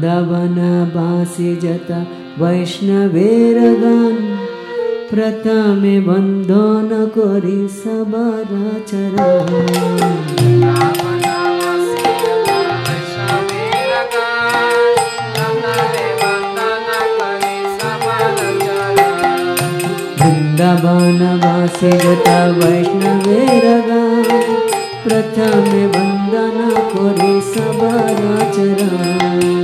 वृंदावन बासी जता वैष्णवेर गान प्रथमे बंधन करी सबर चरण। वृंदावन वासी जता वैष्णवेर गान प्रथमे बंधन करी सबर चरण।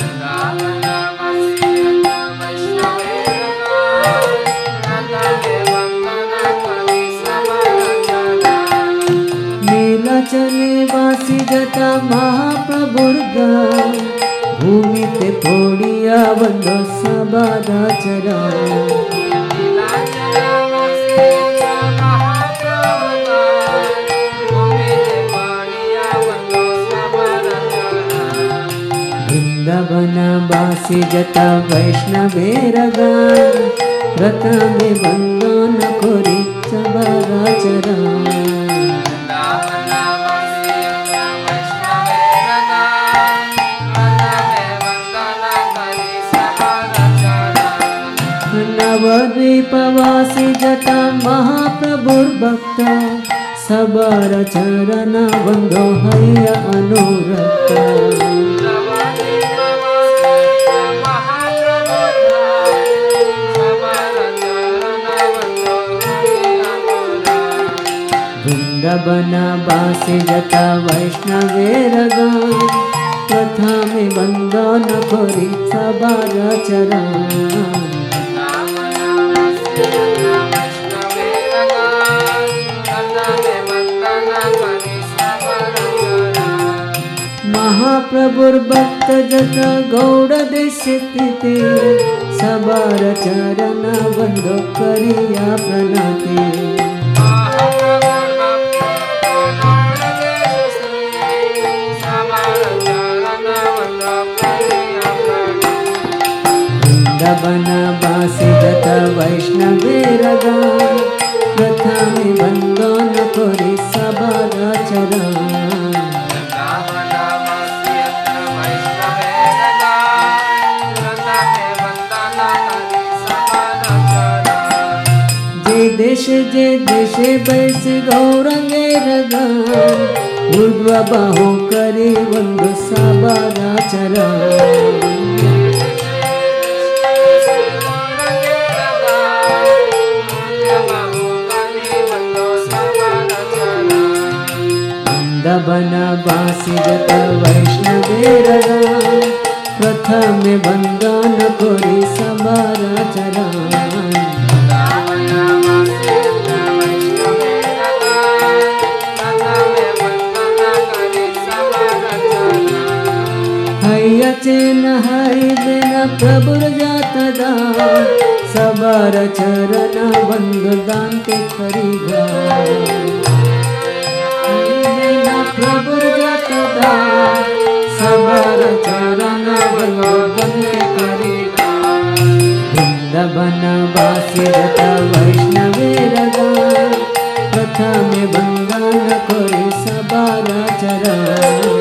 नीलाचले वासी जता महाप्रभुर गान भूमि ते पड़िया बंधो सबर चरण। वृंदावन बासी जता वैष्णवेर गान प्रथमे बंधन करी सबर चरण। नवद्वीपवासी जता महाप्रभुर भक्त सबर चरण बंधो हैया अनुरक्त। वृंदावन बासी जता वैष्णवेर गान प्रथमे बंधन करी सबर चरण। महाप्रभुर भक्त जता गौड़ देश स्थिति सबर चरण बंधो करिया प्रणति। वृंदावन बासी जता वैष्णवेर गान प्रथमे बंधन करी सबर चरण। जे देशे बैसी गौरंगेर गान ऊर्ध्व बाहु करी बंधु सबर चरण। वृंदावन बासी जता वैष्णवेर गान प्रथमे बंधन करी सबर चरण। चेन हई बिना प्रभुर जात दान सबर चरण बंधु दान्ते खरीगा। बिना प्रभुर जात दान सबर चरण बंधु दान्ते खरीगा। वृंदावन बासी जता वैष्णवेर गान प्रथमे बंधन करी सबर चरण।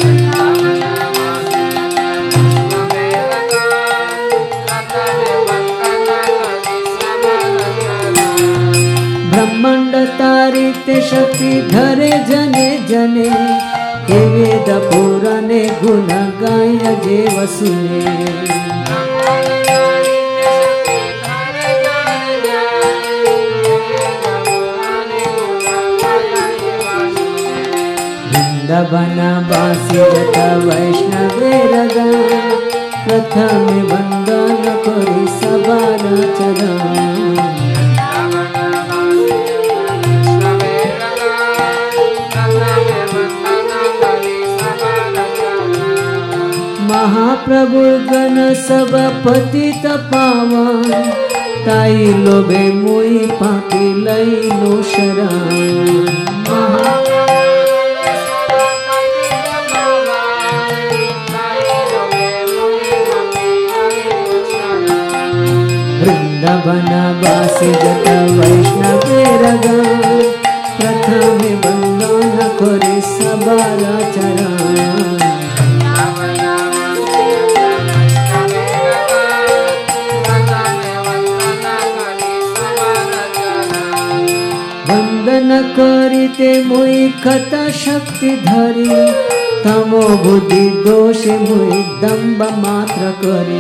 ब्रह्मांड तारिते शक्ति धरे जने जने हे वेद पुराणे गुण गाय जे वसुने। वृंदावन बासी जता वैष्णवेर गान प्रथमे बंधन करी सबर चरण। महाप्रभु गण सब पतित पावन ताई लोभे मुई पापी लईनो शरण। वृंदावन बासी जता वैष्णवेर गान प्रथमे बंधन करी सबर चरण। ते मुई कथा शक्ति धरी तमो बुद्धि दोषे मुई दंभ मात्र करी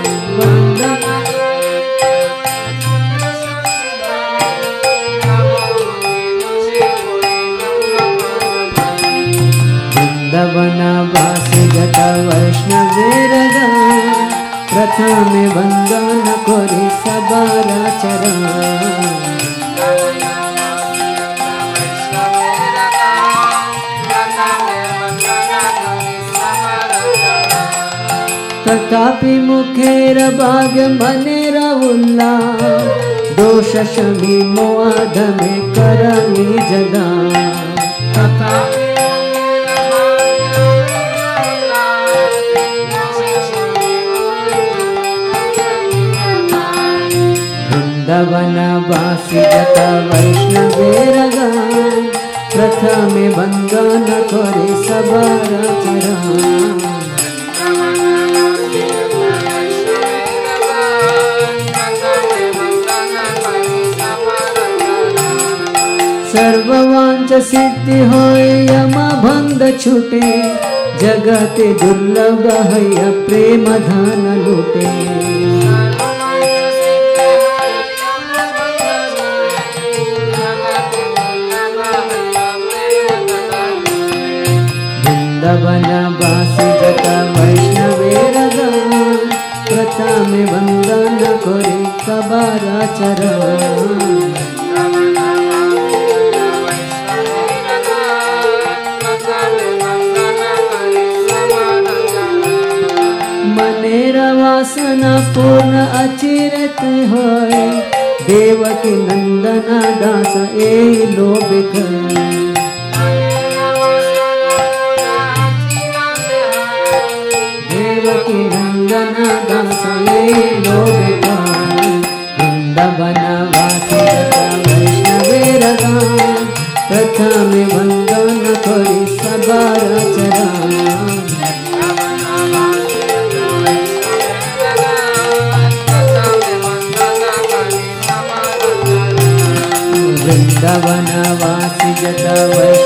वृंदावन वासी जटा वैष्णवेरगा प्रथमे वंदन करी सबारा चरण तथापि मुखेर भाग्य मनेर उल्ला दोष शमी मोद में करनी जदा वृंदावन वासी जटा वैष्णवेरगा प्रथमे वंदन करे सबारा चरण सर्ववांच सिद्धि होय यमा भंग छूटे जगते दुर्लभ है प्रेम धन लूटे वृंदावन वासी जटा वैष्णवेरगा प्रथमे वंदन करे सबारा चरण मनेरा वासना पूर्ण अचिरत होय देवकी नंदना दास ए लोभ कर देवकी नंदना दास ए लोभ कर वृंदावन वासी जटा वैष्णवेरगा प्रथमे वंदन करी सबारा चरण वृंदावन वासी जटा